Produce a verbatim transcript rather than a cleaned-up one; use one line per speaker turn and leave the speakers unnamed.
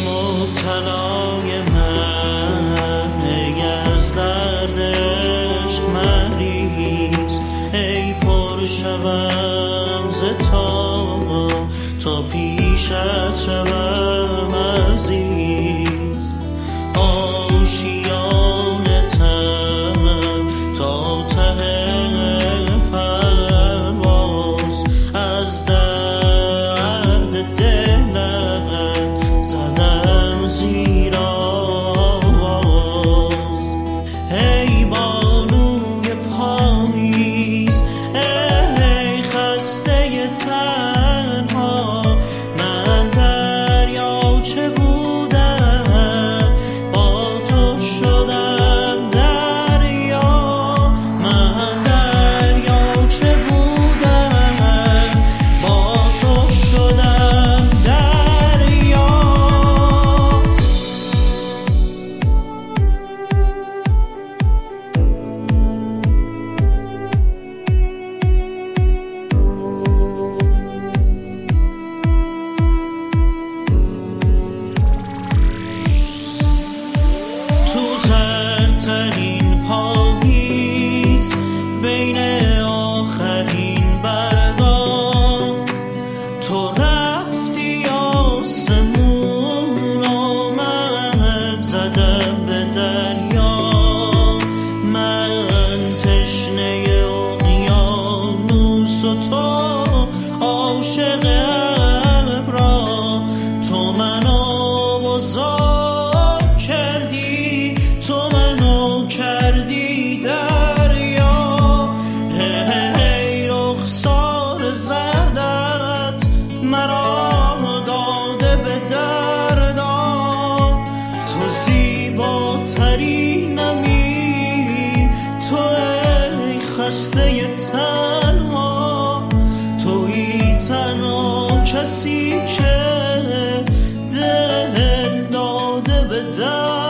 مبتلای من، ای از درد عشق مریض، ای پر شوم ز تاب تا پیشت شوم عزیز. آشیانتم تا ته پرواز، از درد دلت زدم زیر آواز. ای بانوی پاییز، ای خسته تنها، من دریاچه بودم با تو شدم دریا. من دریاچه بودم با تو شدم دریا. تو زرترین پاییز، بین آخرین برگا، تو رفتی آسمون و من زدم به دریا. من تشنه اقیانوس و تو عاشق ابرا. تو منو بزرگ کردی، تو منو کردی دریا. ای رخسار زردت مرا داده به دردا. تو زیباترینمی، تو ای خسته تنها، تویی تنها کسی که دل داده به دردا.